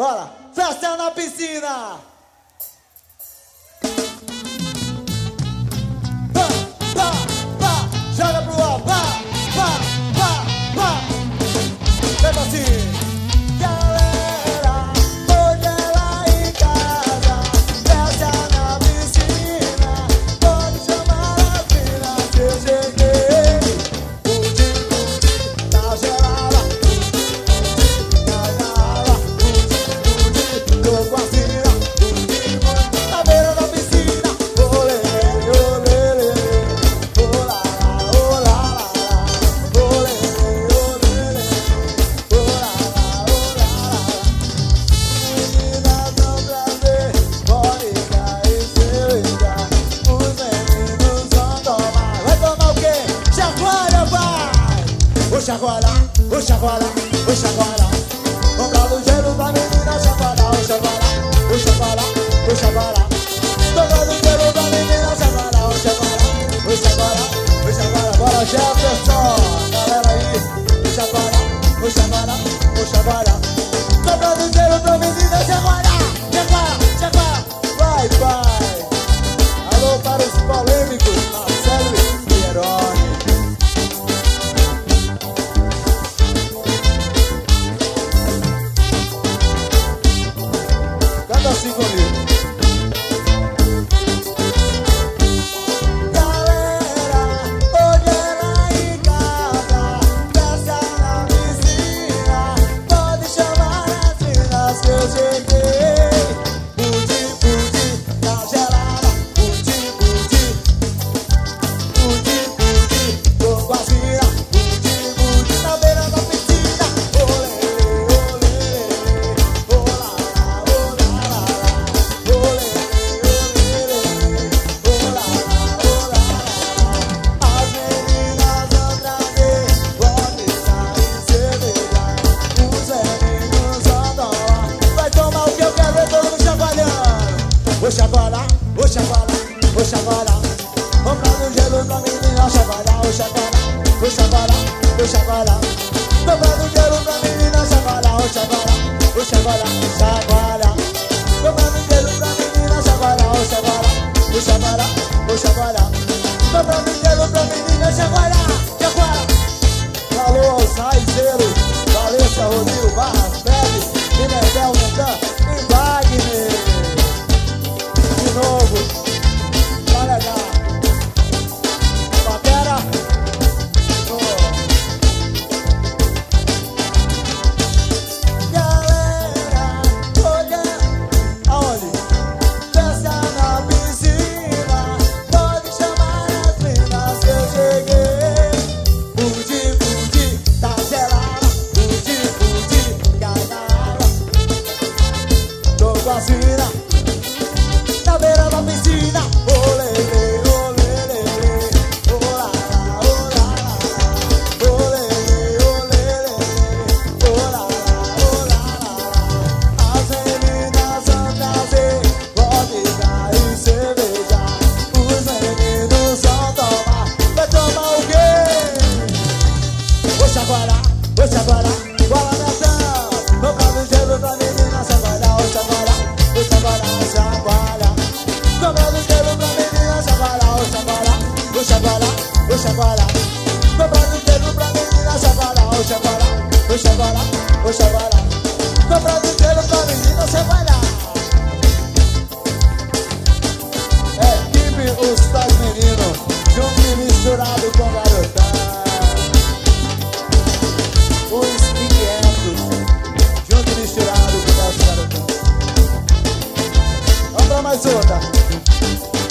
Bora, festa na piscina. Pá, pá, pá, joga pro ar, pá, pá, pá, pá. Vem assim. Galera, hoje é lá em casa, festa na piscina. Pode chamar as minas que eu cheguei. Pudim, pudim, tá gelada. Pudim, tá gelada. Pudim, tô com a cena. Pudim, na beira da piscina. Olê, olê, olê, olá, olá, olê, olê, olá, olá. Meninas vão trazer vodka e cerveja. Os meninos vão tomar. Vai tomar o quê? Chacoalha, vai! Vou chacoalhar, vou chacoalhar, vou chacoalhar. Comprado gelo pra menina chacoalhar, vou chacoalhar, vou chacoalhar, vou chacoalhar. Comprado gelo pra menina chacoalhar, vou chacoalhar, vou chacoalhar, vou chacoalhar. Bora, Jefferson, galera aí, vou chacoalhar, vou chacoalhar, vou chacoalhar. Comprado gelo pra menina chacoalhar, chacoalhar, chacoalhar. Vai, vai. Alô para os polêmicos, Marcelo e Pieroni. Canta assim comigo. Galera, hoje é lá em casa, festa na piscina. Pode chamar as minas que eu cheguei. Pudim, pudim, tá gelada. Pudim, pudim, pudim, pudim, tô com a cena. Pudim, pudim, na beira da piscina. Olê, olê, olá, olá, olê, olê, olá, olá. As meninas vão trazer vodka e cerveja. Os meninos vão tomar. Vai tomar o que eu quero ver todo mundo chacoalhando. Vou chacoalhar, vou chacoalhar, vou chacoalhar. Comprando gelo pra menina chacoalhar, vou chacoalhar, vou chacoalhar, vou chacoalhar. Comprando gelo pra menina chacoalhar, vou chacoalhar, vou chacoalhar, chacoalhar. Comprando gelo pra menina chacoalhar, vou chacoalhar, vou chacoalhar, vou chacoalhar. Comprando gelo pra menina chacoalhar, chacoalhar. Alô aos raizeiros, Valência, Rodrigo, Barras, Pérez, Minervel, Mendan e Wagner. De novo, tá legal. Batera. Galera, olha, aonde? Festa na piscina. Pode chamar as minas que eu cheguei. Pudim, pudim, tá gelada. Pudim, pudim, cai na água. Tô com a cena na beira da piscina. Olê, olê, olê, olá, olá, olê, olê, olá, olá. As meninas vão trazer vodka e cerveja. Os meninos vão tomar. Vai tomar o quê? Vou chacoalhar, vou chacoalhar. Bola Netão, comprando gelo pra menina chacoalhar, vou chacoalhar, vou chacoalhar, chacoalhar. Comprando gelo pra menina chacoalhar, vou chacoalhar, vou chacoalhar, vou chacoalhar. Comprando gelo pra menina chacoalhar, vou chacoalhar, vou chacoalhar, vou chacoalhar. Comprando gelo pra menina chacoalhar. Equipe Os Tais Meninos, junto e misturado com garotão. Os inquietos, junto e misturado com o nosso garotão. Vamos pra mais outra.